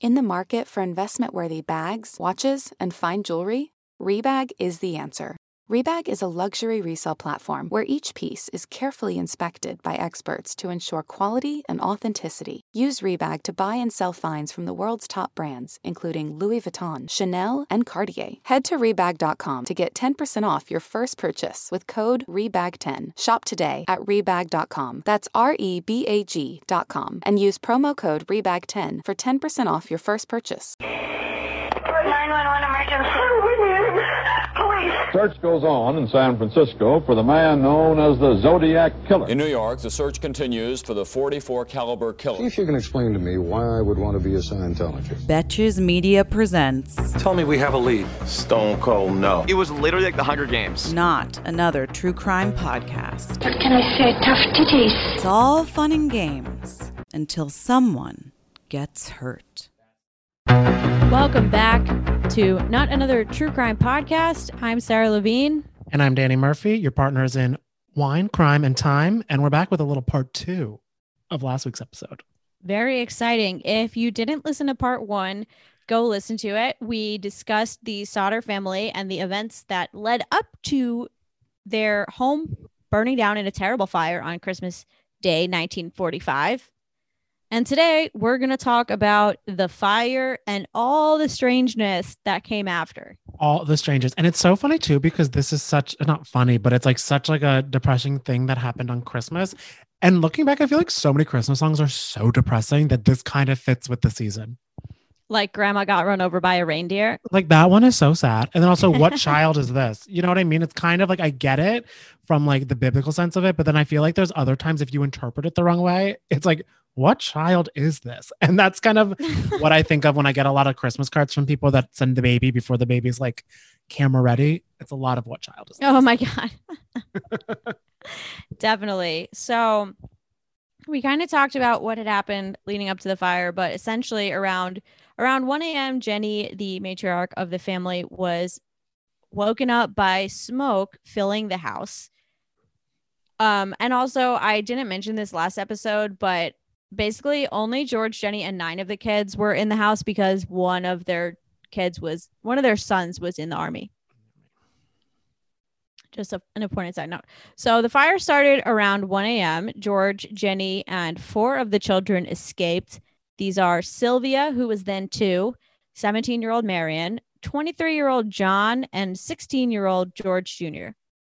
In the market for investment-worthy bags, watches, and fine jewelry, Rebag is the answer. Rebag is a luxury resale platform where each piece is carefully inspected by experts to ensure quality and authenticity. Use Rebag to buy and sell finds from the world's top brands, including Louis Vuitton, Chanel, and Cartier. Head to Rebag.com to get 10% off your first purchase with code REBAG10. Shop today at Rebag.com. That's REBAG.com. And use promo code REBAG10 for 10% off your first purchase. 911 emergency. Police. Search goes on in San Francisco for the man known as the Zodiac Killer. In New York, the search continues for the .44 caliber killer. See if you can explain to me why I would want to be a Scientologist. Betches Media presents. Tell me we have a lead. Stone Cold no. It was literally like the Hunger Games. Not another true crime podcast. What can I say? Tough titties. It's all fun and games until someone gets hurt. Welcome back to Not Another True Crime Podcast. I'm Sarah Levine. And I'm Danny Murphy, your partners in Wine, Crime, and Time. And we're back with a little part 2 of last week's episode. Very exciting. If you didn't listen to part 1, go listen to it. We discussed the Sauter family and the events that led up to their home burning down in a terrible fire on Christmas Day, 1945. And today we're going to talk about the fire and all the strangeness that came after. All the strangers. And it's so funny too, because this is such, not funny, but it's like such like a depressing thing that happened on Christmas. And looking back, I feel like so many Christmas songs are so depressing that this kind of fits with the season. Like Grandma Got Run Over by a Reindeer. Like that one is so sad. And then also, what child is this? You know what I mean? It's kind of like, I get it from like the biblical sense of it, but then I feel like there's other times if you interpret it the wrong way, it's like, what child is this? And that's kind of what I think of when I get a lot of Christmas cards from people that send the baby before the baby's like camera ready. It's a lot of what child is this? Oh my God. Definitely. So we kind of talked about what had happened leading up to the fire, but essentially around 1 a.m., Jenny, the matriarch of the family, was woken up by smoke filling the house. And also, I didn't mention this last episode, but basically only George, Jenny, and 9 of the kids were in the house because one of their sons was in the army. Just an important side note. So the fire started around 1 a.m. George, Jenny, and 4 of the children escaped. These are Sylvia, who was then 2, 17-year-old Marion, 23-year-old John, and 16-year-old George Jr.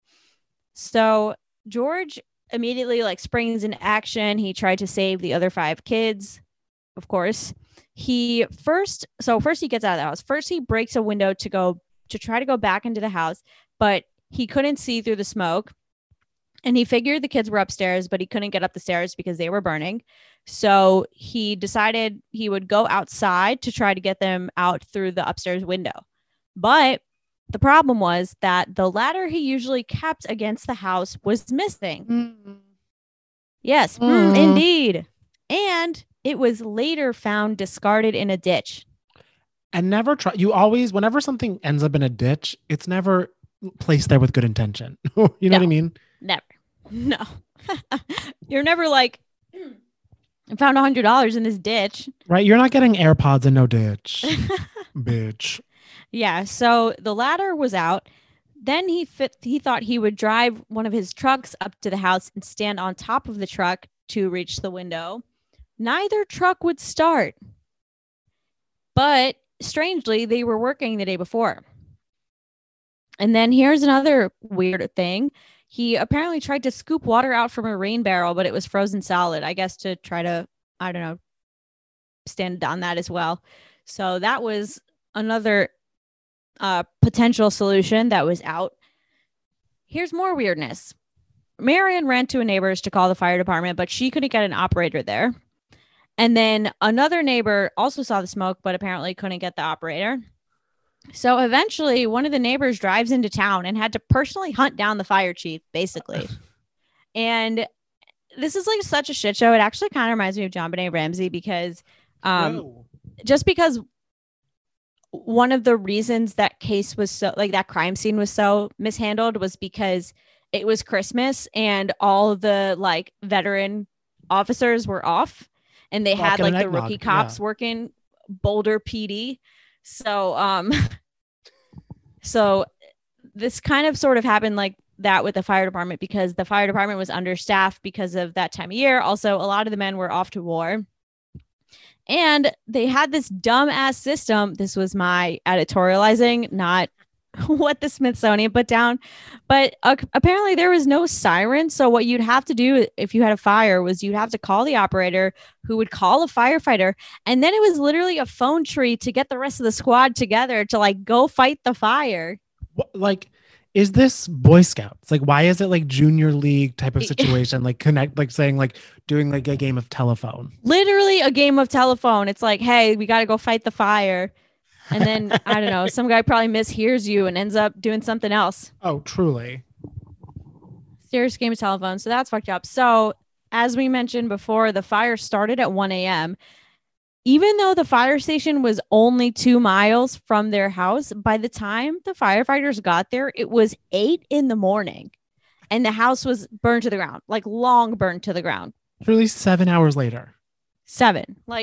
So George immediately springs into action. He tried to save the other 5 kids, of course. First he gets out of the house. First, he breaks a window to try to go back into the house, but he couldn't see through the smoke. And he figured the kids were upstairs, but he couldn't get up the stairs because they were burning. So he decided he would go outside to try to get them out through the upstairs window. But the problem was that the ladder he usually kept against the house was missing. Mm-hmm. Yes, indeed. And it was later found discarded in a ditch. And never try. You always, whenever something ends up in a ditch, it's never placed there with good intention. You know what I mean? Never. No. You're never like, I found $100 in this ditch. Right. You're not getting AirPods in no ditch. Bitch. Yeah. So the ladder was out. Then he thought he would drive one of his trucks up to the house and stand on top of the truck to reach the window. Neither truck would start. But strangely, they were working the day before. And then here's another weird thing. He apparently tried to scoop water out from a rain barrel, but it was frozen solid, I guess, to try to, I don't know, stand on that as well. So that was another potential solution that was out. Here's more weirdness. Marion ran to a neighbor's to call the fire department, but she couldn't get an operator there. And then another neighbor also saw the smoke, but apparently couldn't get the operator. So eventually one of the neighbors drives into town and had to personally hunt down the fire chief, basically. And this is like such a shit show. It actually kind of reminds me of JonBenet Ramsey because just because one of the reasons that case was so that crime scene was so mishandled was because it was Christmas and all the veteran officers were off and they had the rookie cops working Boulder PD. So so this kind of sort of happened like that with the fire department because the fire department was understaffed because of that time of year. Also, a lot of the men were off to war. And they had this dumb ass system. This was my editorializing, not what the Smithsonian put down. But apparently there was no siren. So what you'd have to do if you had a fire was you'd have to call the operator who would call a firefighter. And then it was literally a phone tree to get the rest of the squad together to like go fight the fire. What, like, is this Boy Scouts? Like, why is it like junior league type of situation? Like connect, like saying like doing like a game of telephone. Literally a game of telephone. It's like, hey, we got to go fight the fire. And then, I don't know, some guy probably mishears you and ends up doing something else. Oh, truly. Serious game of telephone. So that's fucked up. So as we mentioned before, the fire started at 1 a.m. Even though the fire station was only 2 miles from their house, by the time the firefighters got there, it was 8 a.m. and the house was burned to the ground, like long burned to the ground. Truly 7 hours later. 7.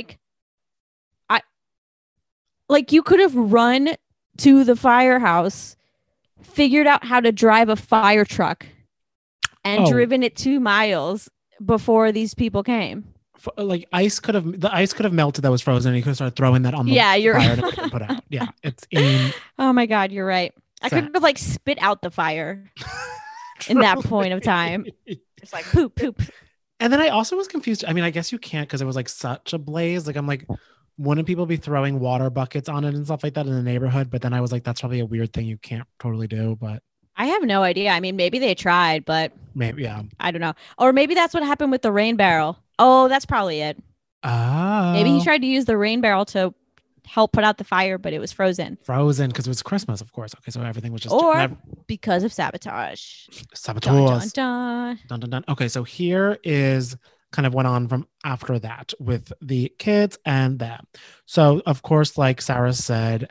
Like you could have run to the firehouse, figured out how to drive a fire truck and driven it 2 miles before these people came. Like the ice could have melted that was frozen and you could have started throwing that on the you're fire right. to put out. Yeah, it's in. Oh my God, you're right. I could have like spit out the fire in that point of time. It's like poop. And then I also was confused. I mean, I guess you can't because it was like such a blaze. Like I'm like, wouldn't people be throwing water buckets on it and stuff like that in the neighborhood? But then I was like, that's probably a weird thing you can't totally do. But I have no idea. I mean, maybe they tried, but maybe, yeah. I don't know. Or maybe that's what happened with the rain barrel. Oh, that's probably it. Maybe he tried to use the rain barrel to help put out the fire, but it was frozen. Frozen because it was Christmas, of course. Okay, so everything was just because of sabotage. Sabotage. Dun, dun, dun. Dun, dun, dun. Okay, so here is kind of went on from after that with the kids and them. So, of course, like Sarah said,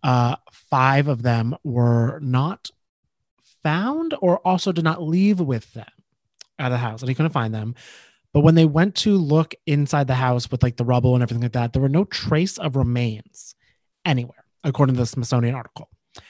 5 of them were not found or also did not leave with them out of the house, and he couldn't find them. But when they went to look inside the house with like the rubble and everything like that, there were no trace of remains anywhere, according to the Smithsonian article.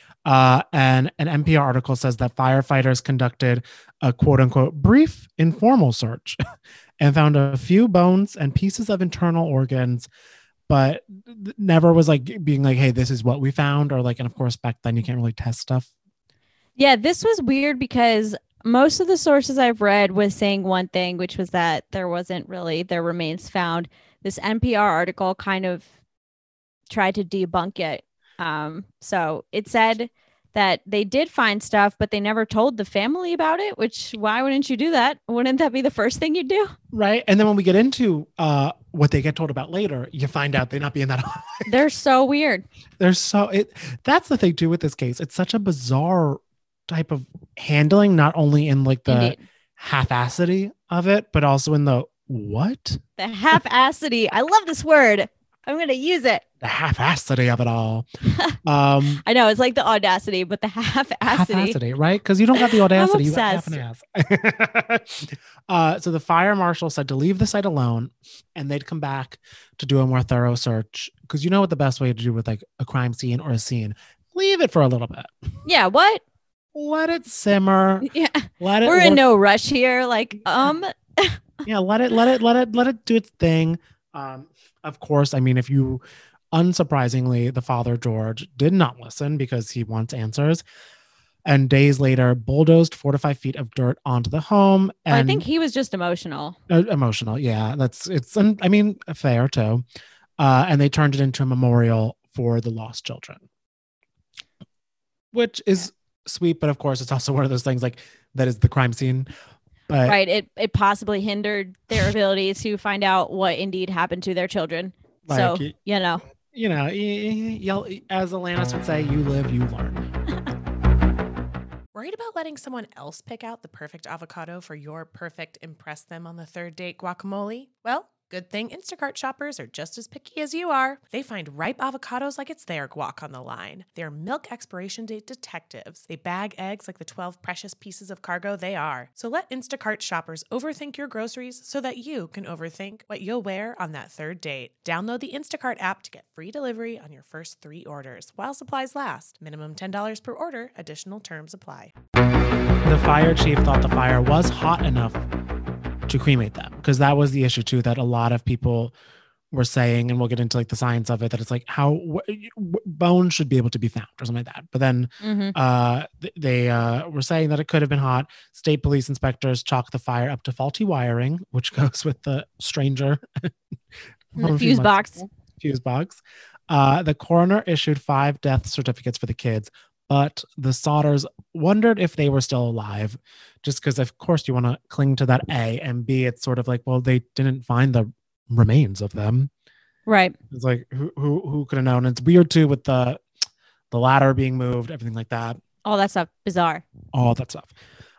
And an NPR article says that firefighters conducted a quote unquote brief informal search and found a few bones and pieces of internal organs, but never was like being like, hey, this is what we found. Or like, and of course, back then you can't really test stuff. Yeah, this was weird because most of the sources I've read was saying one thing, which was that there wasn't really their remains found. This NPR article kind of tried to debunk it. So it said that they did find stuff, but they never told the family about it, which why wouldn't you do that? Wouldn't that be the first thing you'd do? Right. And then when we get into what they get told about later, you find out they're not being that honest. They're so weird. That's the thing too with this case. It's such a bizarre type of handling, not only in like the half-assity of it, but also in the what? The half-assity. I love this word. I'm going to use it. The half-assity of it all. I know it's like the audacity, but the half-assity. Half-assity, right? Because you don't got the audacity. I'm obsessed. You got half an ass. So the fire marshal said to leave the site alone, and they'd come back to do a more thorough search. Because you know what the best way to do with like a crime scene or a scene? Leave it for a little bit. Yeah. What? Let it simmer. Yeah. We're in no rush here. Like, yeah, let it do its thing. Of course, I mean, if you, unsurprisingly, the father, George, did not listen because he wants answers. And days later, bulldozed 4 to 5 feet of dirt onto the home. And I think he was just emotional. Emotional, yeah. I mean, fair too. And they turned it into a memorial for the lost children, which is sweet, but of course, it's also one of those things like that is the crime scene. But, right. It possibly hindered their ability to find out what indeed happened to their children. Like, so, as Alanis would say, you live, you learn. Worried about letting someone else pick out the perfect avocado for your perfect impress them on the third date guacamole? Well, Good thing Instacart shoppers are just as picky as you are. They find ripe avocados like it's their guac on the line. They're milk expiration date detectives. They bag eggs like the 12 precious pieces of cargo they are. So let Instacart shoppers overthink your groceries so that you can overthink what you'll wear on that third date. Download the Instacart app to get free delivery on your first 3 orders while supplies last. Minimum $10 per order. Additional terms apply. The fire chief thought the fire was hot enough to cremate them, because that was the issue too, that a lot of people were saying, and we'll get into like the science of it, that it's like how bones should be able to be found or something like that. But then they were saying that it could have been hot. State police inspectors chalked the fire up to faulty wiring, which goes with the stranger the fuse box. The coroner issued 5 death certificates for the kids, but the Sodders wondered if they were still alive, just because, of course, you want to cling to that A, and B, it's sort of like, well, they didn't find the remains of them. Right. It's like, who could have known? It's weird, too, with the ladder being moved, everything like that. All that stuff. Bizarre. All that stuff.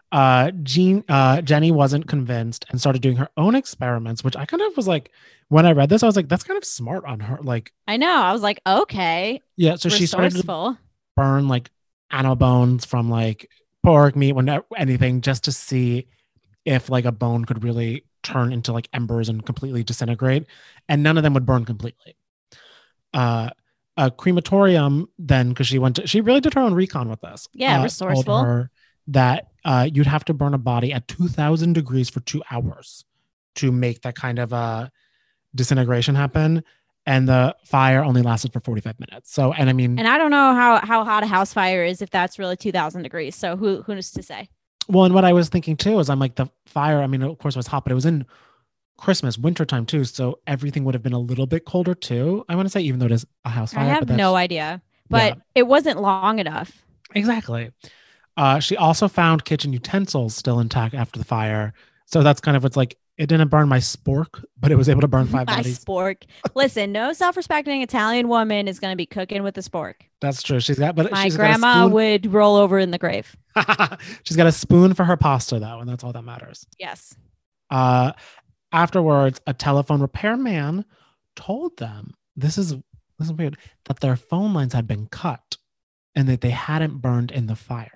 Jenny wasn't convinced and started doing her own experiments, which I kind of was like, when I read this, I was like, that's kind of smart on her. Like, I know. I was like, okay. Yeah. So she started to burn like animal bones from like pork, meat, anything, just to see if like a bone could really turn into like embers and completely disintegrate, and none of them would burn completely. A crematorium then, because she really did her own recon with this. Yeah, resourceful. Told her that you'd have to burn a body at 2,000 degrees for 2 hours to make that kind of disintegration happen. And the fire only lasted for 45 minutes. So, and I mean, and I don't know how hot a house fire is, if that's really 2,000 degrees. So who knows to say? Well, and what I was thinking too is, I'm like, the fire, I mean, of course it was hot, but it was in Christmas, wintertime too. So everything would have been a little bit colder too, I want to say, even though it is a house fire. I have no idea, but it wasn't long enough. Exactly. She also found kitchen utensils still intact after the fire. So that's kind of what's like, it didn't burn my spork, but it was able to burn 5 bodies. My spork. Listen, no self-respecting Italian woman is going to be cooking with a spork. That's true. My grandma would roll over in the grave. She's got a spoon for her pasta though, and that's all that matters. Yes. Afterwards, a telephone repairman told them, this is weird, that their phone lines had been cut and that they hadn't burned in the fire.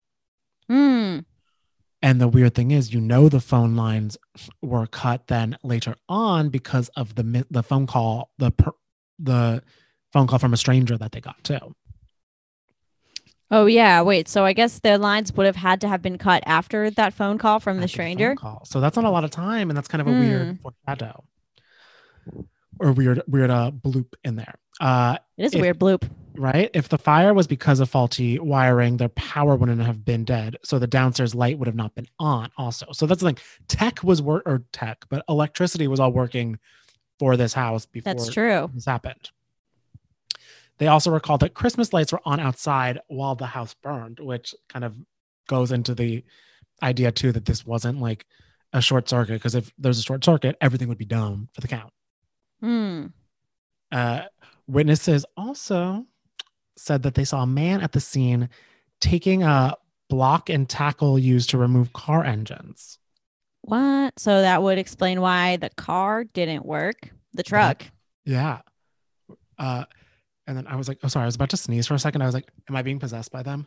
And the weird thing is, the phone lines were cut then later on because of the phone call, the phone call from a stranger that they got too. Oh yeah, wait. So I guess the lines would have had to have been cut after that phone call from the stranger. So that's not a lot of time, and that's kind of a weird foreshadow or weird bloop in there. It is a weird bloop. Right? If the fire was because of faulty wiring, their power wouldn't have been dead. So the downstairs light would have not been on also. So that's the thing. But electricity was all working for this house before that's true. This happened. They also recalled that Christmas lights were on outside while the house burned, which kind of goes into the idea too that this wasn't like a short circuit, because if there's a short circuit, everything would be down for the count. Witnesses also said that they saw a man at the scene taking a block and tackle used to remove car engines. What? So that would explain why the car didn't work. The truck. Yeah. And then I was like, oh, sorry, I was about to sneeze for a second. I was like, am I being possessed by them?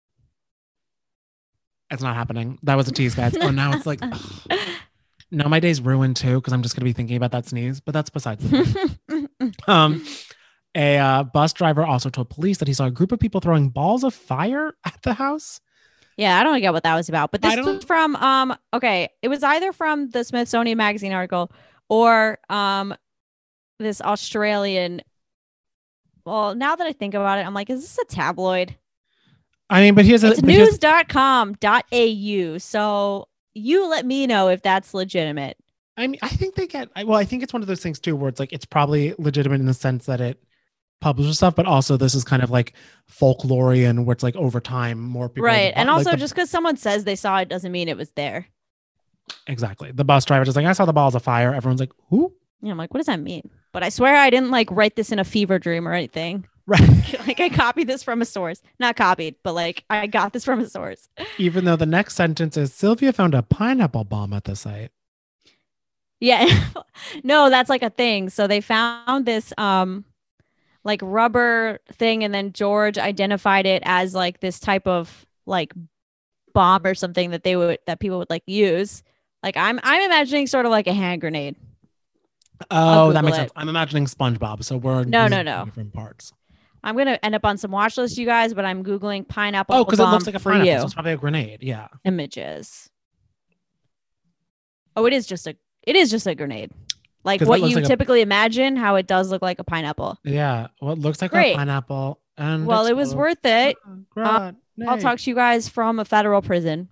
It's not happening. That was a tease, guys. Oh, now it's like, now my day's ruined too, because I'm just going to be thinking about that sneeze, but that's besides the point. A bus driver also told police that he saw a group of people throwing balls of fire at the house. Yeah, I don't get what that was about. But this was from, it was either from the Smithsonian Magazine article or this Australian. Well, now that I think about it, I'm like, is this a tabloid? I mean, but it's news.com.au. So you let me know if that's legitimate. I mean, I think I think it's one of those things too, where it's like, it's probably legitimate in the sense that it publishes stuff, but also this is kind of like folklorian, where it's like over time, more people. Right. And also just because someone says they saw it doesn't mean it was there. Exactly. The bus driver just like, I saw the balls of fire. Everyone's like, who? Yeah, I'm like, what does that mean? But I swear I didn't like write this in a fever dream or anything. Right. Like I copied this from a source. Not copied, but like I got this from a source. Even though the next sentence is, Sylvia found a pineapple bomb at the site. Yeah. No, that's like a thing. So they found this like rubber thing, and then George identified it as like this type of like bomb or something that people would like use. Like I'm imagining sort of like a hand grenade. Oh, that makes sense. I'm imagining SpongeBob. So we're no different parts. I'm gonna end up on some watch list, you guys, but I'm googling pineapple. Oh, because it looks like a pineapple. You. So it's probably a grenade. Yeah. Images. Oh, it is just a grenade. Like what you typically imagine, how it does look like a pineapple. Yeah. Well, it looks like Great. a pineapple. And well, it was worth it. I'll talk to you guys from a federal prison.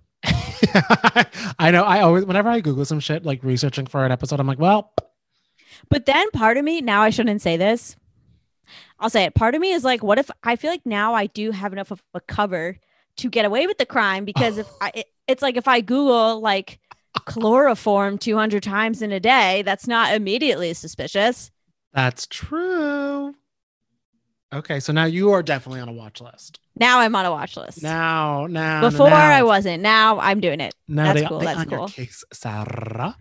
I know. I always, whenever I Google some shit, like researching for an episode, I'm like, well. But then part of me, now I shouldn't say this. I'll say it. Part of me is like, what if I feel like now I do have enough of a cover to get away with the crime? Because it's like if I Google like chloroform 200 times in a day, that's not immediately suspicious. That's true. Okay, so now you are definitely on a watch list. Now I'm on a watch list. Now. Before I wasn't. Now I'm doing it. Now that's cool. That's cool. Your case, Sarah.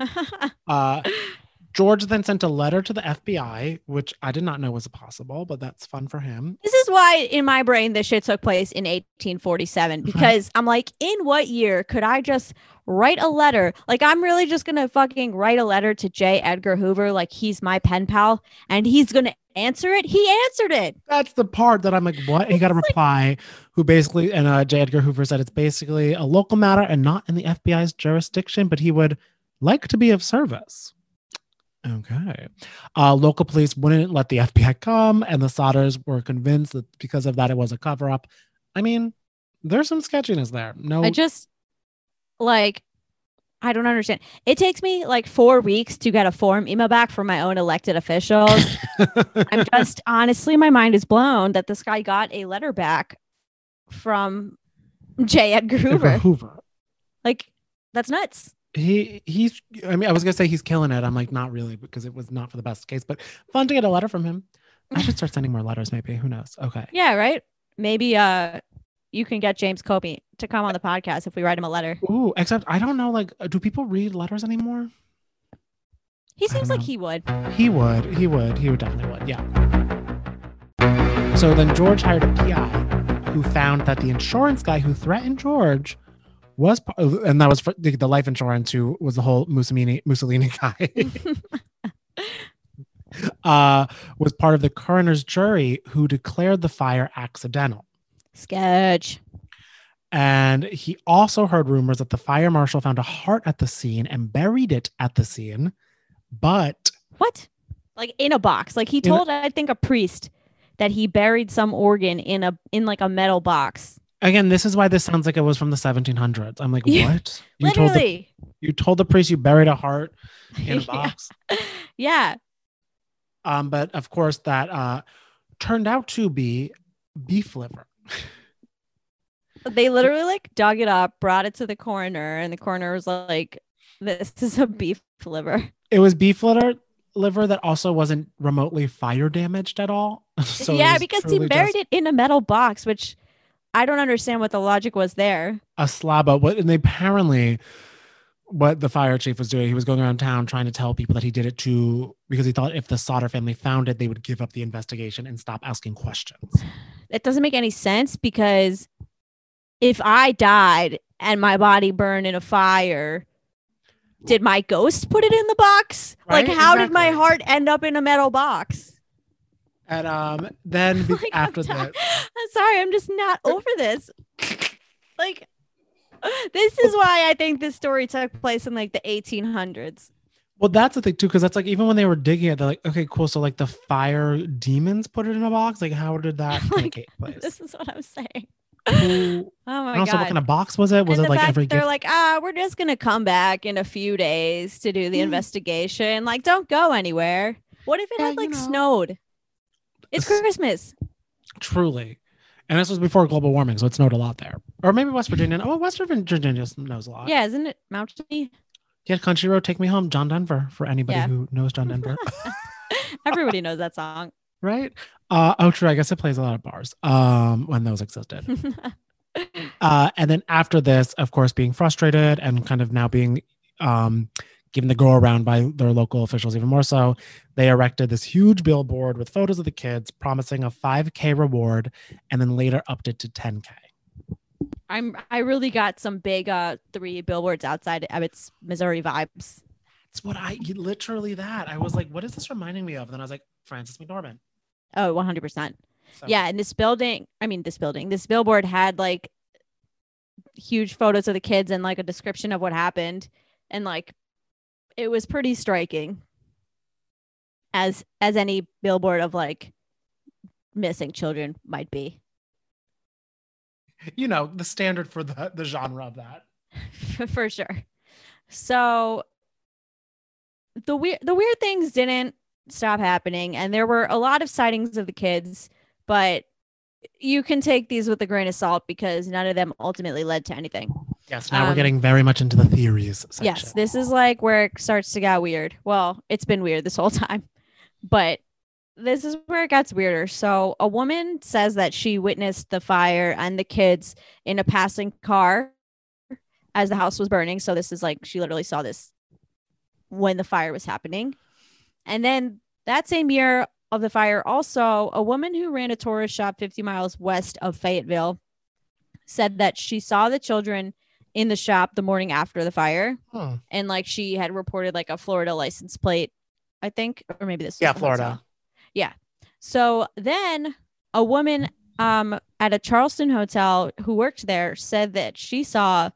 George then sent a letter to the FBI, which I did not know was possible, but that's fun for him. This is why in my brain this shit took place in 1847, because I'm like, in what year could I just write a letter? Like, I'm really just going to fucking write a letter to J. Edgar Hoover like he's my pen pal and he's going to answer it. He answered it. That's the part that I'm like, what? And he got a reply who basically, and J. Edgar Hoover said it's basically a local matter and not in the FBI's jurisdiction, but he would like to be of service. Okay. Local police wouldn't let the FBI come, and the Sodders were convinced that because of that, it was a cover-up. I mean, there's some sketchiness there. No, I just, like, I don't understand. It takes me like 4 weeks to get a form email back from my own elected officials. I'm just, honestly, my mind is blown that this guy got a letter back from J. Edgar Hoover. Like, that's nuts. He's I mean, I was gonna say he's killing it. I'm like, not really, because it was not for the best case, but fun to get a letter from him. I should start sending more letters, maybe. Who knows? Okay. Yeah, right. Maybe you can get James Comey to come on the podcast if we write him a letter. Ooh, except I don't know, like, do people read letters anymore? He seems like he would. He definitely would, yeah. So then George hired a PI who found that the insurance guy who threatened George was, and that was for the life insurance, who was the whole Mussolini guy, was part of the coroner's jury who declared the fire accidental. Sketch. And he also heard rumors that the fire marshal found a heart at the scene and buried it at the scene, but what? Like in a box? Like he told, I think, a priest that he buried some organ in like a metal box. Again, this is why this sounds like it was from the 1700s. I'm like, what? Literally. You told the priest you buried a heart in a box? Yeah. But of course, that turned out to be beef liver. They literally like dug it up, brought it to the coroner, and the coroner was like, this is a beef liver. It was beef liver that also wasn't remotely fire damaged at all. So yeah, because he buried it in a metal box, which I don't understand what the logic was there. A slab of what, and apparently what the fire chief was doing, he was going around town trying to tell people that he did it because he thought if the Sodder family found it, they would give up the investigation and stop asking questions. It doesn't make any sense, because if I died and my body burned in a fire, did my ghost put it in the box? Right? Like, how did my heart end up in a metal box? And then like, after that, I'm sorry, I'm just not over this. Like, this is why I think this story took place in like the 1800s. Well, that's the thing too, because that's like, even when they were digging it, they're like, okay, cool. So like the fire demons put it in a box. Like, how did that take place? This is what I'm saying. Oh my God. God. What kind of box was it? Was it like every they're like, we're just gonna come back in a few days to do the investigation. Like, don't go anywhere. What if it had like snowed? It's Christmas. Truly. And this was before global warming, so it snowed a lot there. Or maybe West Virginia. Oh, West Virginia knows a lot. Yeah, isn't it mountainy? Yeah, Country Road, Take Me Home, John Denver, for anybody who knows John Denver. Everybody knows that song. Right? Oh, true. I guess it plays a lot of bars when those existed. And then after this, of course, being frustrated and kind of now being given the go around by their local officials even more so, they erected this huge billboard with photos of the kids promising a $5K reward and then later upped it to $10K. I really got some big 3 billboards outside Abbott's, Missouri vibes. It's what literally that. I was like, what is this reminding me of? And then I was like, Frances McDormand. Oh, 100%. So. Yeah. And this billboard had like huge photos of the kids and like a description of what happened. And like, it was pretty striking as any billboard of like missing children might be. You know, the standard for the genre of that. For sure. So the weird things didn't stop happening, and there were a lot of sightings of the kids, but you can take these with a grain of salt because none of them ultimately led to anything. Yes, now we're getting very much into the theories section. Yes, this is like where it starts to get weird. Well, it's been weird this whole time, but this is where it gets weirder. So a woman says that she witnessed the fire and the kids in a passing car as the house was burning. So this is like, she literally saw this when the fire was happening. And then that same year of the fire, also a woman who ran a tourist shop 50 miles west of Fayetteville said that she saw the children in the shop the morning after the fire. And like she had reported like a Florida license plate, I think, or maybe this was Florida. Hotel. Yeah. So then a woman at a Charleston hotel who worked there said that she saw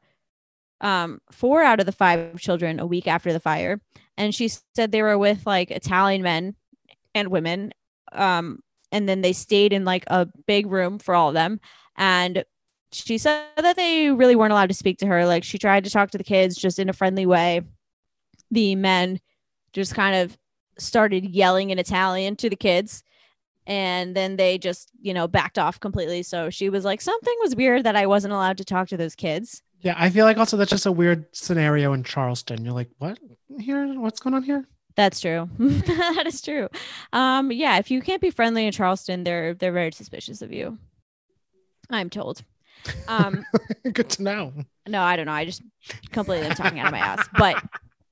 4 out of the 5 children a week after the fire. And she said they were with like Italian men and women. And then they stayed in like a big room for all of them. And she said that they really weren't allowed to speak to her. Like she tried to talk to the kids just in a friendly way. The men just kind of started yelling in Italian to the kids. And then they just, backed off completely. So she was like, something was weird that I wasn't allowed to talk to those kids. Yeah, I feel like also that's just a weird scenario in Charleston. You're like, what here? What's going on here? That's true. That is true. Yeah, if you can't be friendly in Charleston, they're very suspicious of you, I'm told. Good to know. No, I don't know. I just completely am talking out of my ass. But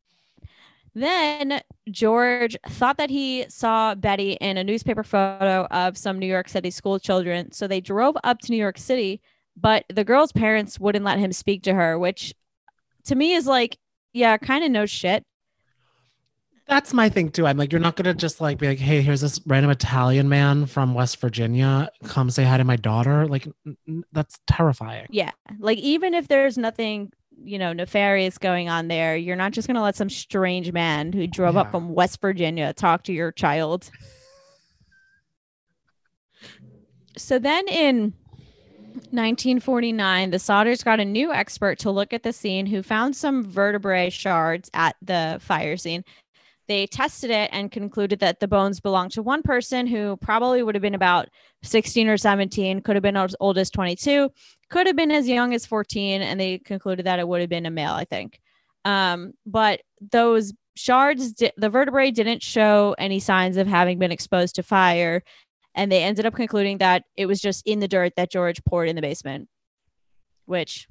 then George thought that he saw Betty in a newspaper photo of some New York City school children. So they drove up to New York City, but the girl's parents wouldn't let him speak to her, which to me is like, yeah, kind of no shit. That's my thing too. I'm like, you're not going to just like be like, hey, here's this random Italian man from West Virginia. Come say hi to my daughter. Like, that's terrifying. Yeah. Like, even if there's nothing, nefarious going on there, you're not just going to let some strange man who drove up from West Virginia talk to your child. So then in 1949, the Sodders got a new expert to look at the scene who found some vertebrae shards at the fire scene. They tested it and concluded that the bones belonged to one person who probably would have been about 16 or 17, could have been as old as 22, could have been as young as 14, and they concluded that it would have been a male, I think. But those shards, the vertebrae didn't show any signs of having been exposed to fire, and they ended up concluding that it was just in the dirt that George poured in the basement, which,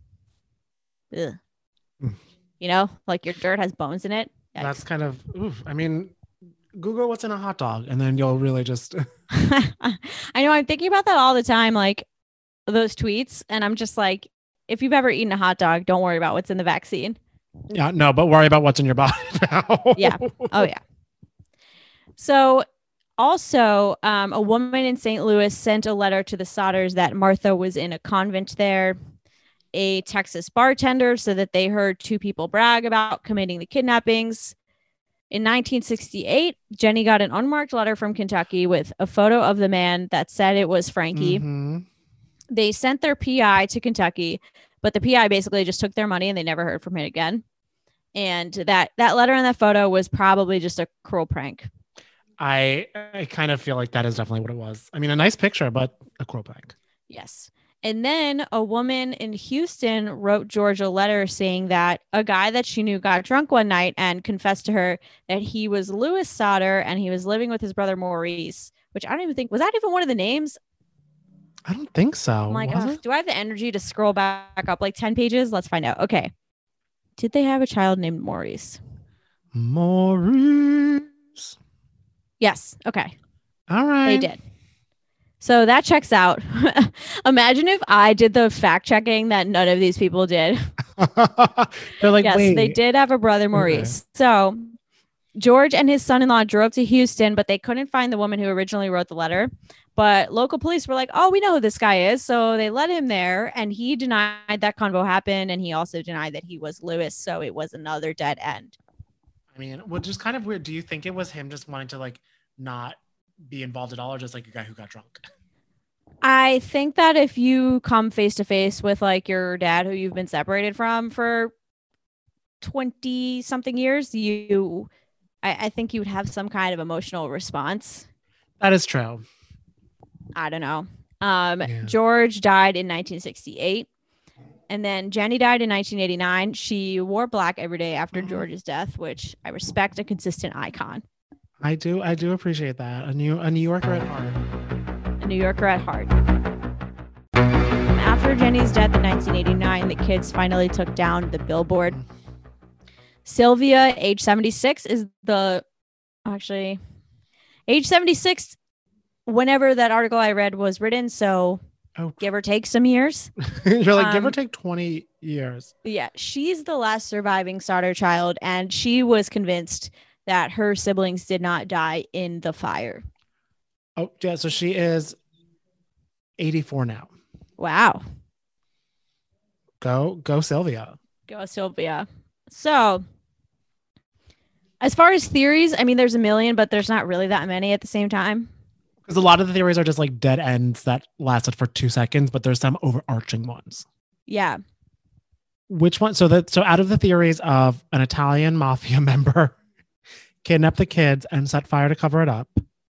like your dirt has bones in it. Yikes. That's kind of, I mean, Google what's in a hot dog and then you'll really just. I know, I'm thinking about that all the time, like those tweets. And I'm just like, if you've ever eaten a hot dog, don't worry about what's in the vaccine. Yeah, no, but worry about what's in your body now. Yeah. Oh, yeah. So also, a woman in St. Louis sent a letter to the Sodders that Martha was in a convent there. A Texas bartender so that they heard 2 people brag about committing the kidnappings. In 1968, Jenny got an unmarked letter from Kentucky with a photo of the man that said it was Frankie. Mm-hmm. They sent their PI to Kentucky, but the PI basically just took their money and they never heard from him again. And that letter and that photo was probably just a cruel prank. I kind of feel like that is definitely what it was. I mean, a nice picture, but a cruel prank. Yes. And then a woman in Houston wrote George a letter saying that a guy that she knew got drunk one night and confessed to her that he was Louis Sodder and he was living with his brother Maurice, which I don't even think, was that even one of the names? I don't think so. I'm like, do I have the energy to scroll back up like 10 pages? Let's find out. Okay. Did they have a child named Maurice? Maurice. Yes. Okay. All right. They did. So that checks out. Imagine if I did the fact checking that none of these people did. They're like, yes, wait. they did have a brother, Maurice. Okay. So George and his son-in-law drove to Houston, but they couldn't find the woman who originally wrote the letter. But local police were like, oh, we know who this guy is. So they let him there, and he denied that convo happened. And he also denied that he was Lewis. So it was another dead end. I mean, which is kind of weird. Do you think it was him just wanting to like not be involved at all, or just like a guy who got drunk? I think that if you come face to face with like your dad who you've been separated from for 20 something years, I think you would have some kind of emotional response. That is true. I don't know. George died in 1968, and then Jenny died in 1989. She wore black every day after George's death, which I respect. A consistent icon. I do appreciate that. A New Yorker at heart. A New Yorker at heart. After Jenny's death in 1989, the kids finally took down the billboard. Sylvia, age 76, age 76 whenever that article I read was written. So give or take some years. You're like, give or take 20 years. Yeah. She's the last surviving Sauter child, and she was convinced that her siblings did not die in the fire. Oh, yeah. So she is 84 now. Wow. Go Sylvia. Go Sylvia. So as far as theories, I mean, there's a million, but there's not really that many at the same time. Because a lot of the theories are just like dead ends that lasted for 2 seconds, but there's some overarching ones. Yeah. Which one? So out of the theories of an Italian mafia member kidnapped the kids and set fire to cover it up,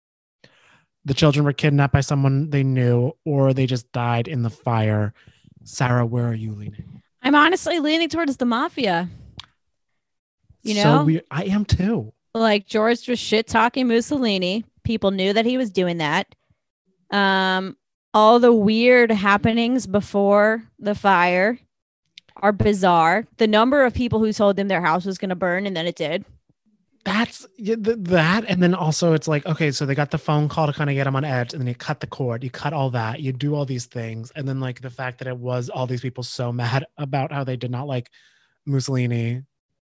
the children were kidnapped by someone they knew, or they just died in the fire. Sarah, where are you leaning? I'm honestly leaning towards the mafia. You know? I am too. Like, George was shit talking Mussolini. People knew that he was doing that. All the weird happenings before the fire are bizarre. The number of people who told them their house was going to burn, and then it did. That's that. And then also it's like, okay, so they got the phone call to kind of get them on edge, and then you cut the cord, you cut all that, you do all these things. And then like the fact that it was all these people so mad about how they did not like Mussolini.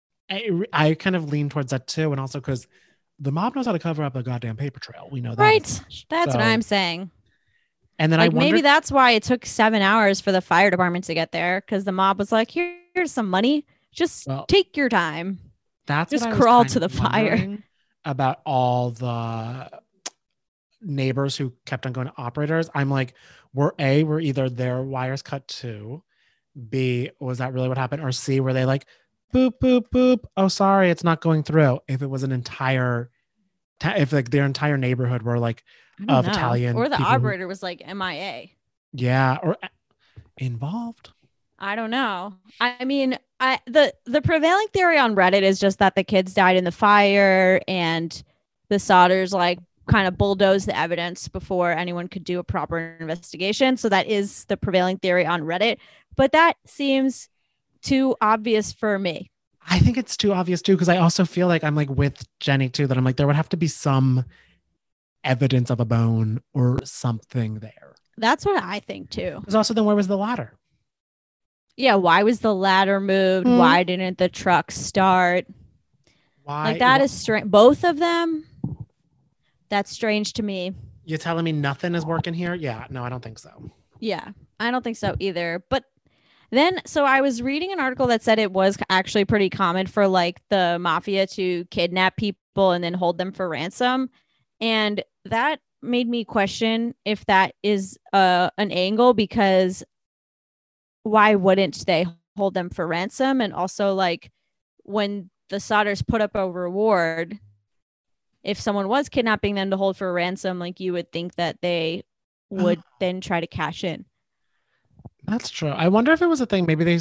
I kind of lean towards that too. And also because the mob knows how to cover up a goddamn paper trail. We know that. Right. That's what I'm saying. And then like, maybe that's why it took 7 hours for the fire department to get there, because the mob was like, here's some money. Just take your time. That's just crawl to the fire. About all the neighbors who kept on going to operators. I'm like, were either their wires cut too? B, was that really what happened? Or C, were they like, boop, boop, boop. Oh, sorry, it's not going through. If it was an entire, if like their entire neighborhood were like of Italian, or the operator was like MIA. Yeah, or involved. I don't know. I mean, the prevailing theory on Reddit is just that the kids died in the fire, and the Sauters like kind of bulldozed the evidence before anyone could do a proper investigation. So that is the prevailing theory on Reddit. But that seems too obvious for me. I think it's too obvious too, because I also feel like I'm like with Jenny too, that I'm like, there would have to be some evidence of a bone or something there. That's what I think too. Because also then where was the ladder? Yeah, why was the ladder moved? Why didn't the truck start? Why? Like that is strange. Both of them? That's strange to me. You're telling me nothing is working here? Yeah, no, I don't think so. Yeah, I don't think so either. But then, so I was reading an article that said it was actually pretty common for like the mafia to kidnap people and then hold them for ransom. And that made me question if that is an angle, because why wouldn't they hold them for ransom? And also, like, when the Sauters put up a reward, if someone was kidnapping them to hold for ransom, like, you would think that they would then try to cash in. That's true. I wonder if it was a thing. Maybe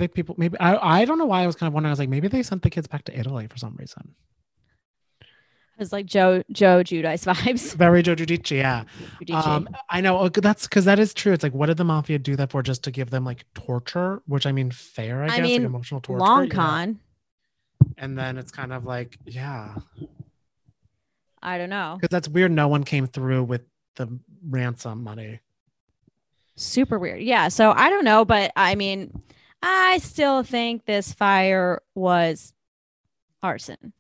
I don't know why I was kind of wondering. I was like, maybe they sent the kids back to Italy for some reason. It's like Joe Giudice vibes. Very Joe Giudice, yeah. I know that's because that is true. It's like, what did the mafia do that for? Just to give them like torture? Which I mean, fair. I guess like emotional torture. Long con. And then it's kind of like, yeah. I don't know. Because that's weird. No one came through with the ransom money. Super weird. Yeah. So I don't know. But I mean, I still think this fire was arson.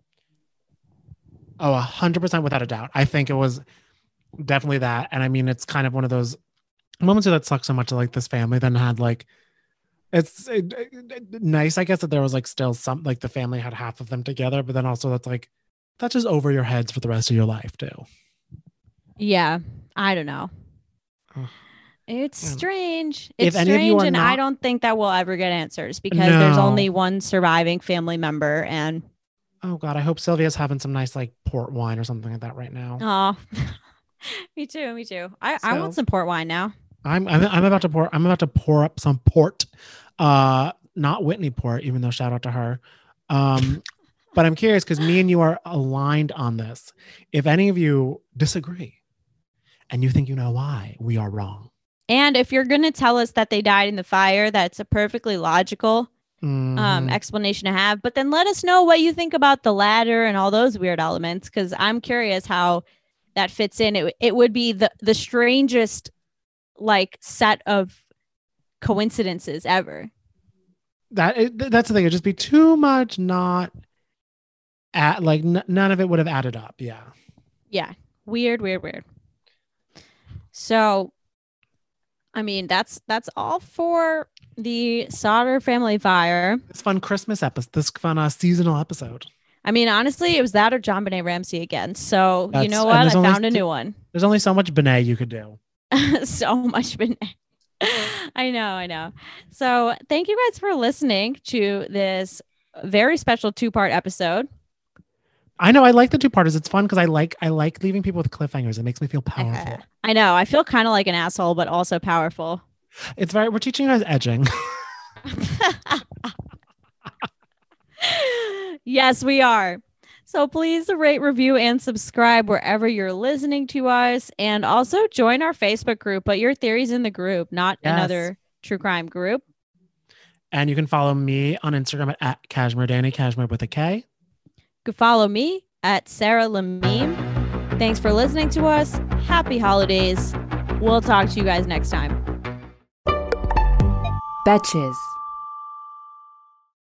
Oh, 100% without a doubt. I think it was definitely that. And I mean, it's kind of one of those moments that sucks so much. Like this family then had like, it's nice, I guess, that there was like still some, like the family had half of them together, but then also that's like, that's just over your heads for the rest of your life too. Yeah. I don't know. It's strange. It's If any of you strange. are And not- I don't think that we'll ever get answers because No. there's only one surviving family member. And Oh God, I hope Sylvia's having some nice like port wine or something like that right now. oh, me too. Me too. I want some port wine now. I'm about to pour up some port. Not Whitney port, even though shout out to her. But I'm curious because me and you are aligned on this. If any of you disagree and you think you know why, we are wrong. And if you're going to tell us that they died in the fire, that's a perfectly logical explanation to have. But then let us know what you think about the ladder and all those weird elements, because I'm curious how that fits in. It would be the strangest like set of coincidences ever. That's the thing. It'd just be too much. Not at like none of it would have added up. Yeah. Yeah. Weird. So, I mean, that's all for the Sauter family fire. This fun Christmas episode. This fun seasonal episode. I mean, honestly, it was that or John Benet Ramsey again. So you know what? I found a new one. There's only so much Benet you could do. So much Benet. I know. So thank you guys for listening to this very special 2-part episode. I know. I like the 2-parters. It's fun because I like leaving people with cliffhangers. It makes me feel powerful. I know. I feel kind of like an asshole, but also powerful. We're teaching you guys edging. Yes, we are. So please rate, review, and subscribe wherever you're listening to us. And also join our Facebook group. Put your theories in the group, not another true crime group. And you can follow me on Instagram at Kashmir Danny, Kashmir with a K. You can follow me at Sarah Lameme. Thanks for listening to us. Happy holidays. We'll talk to you guys next time. Betches.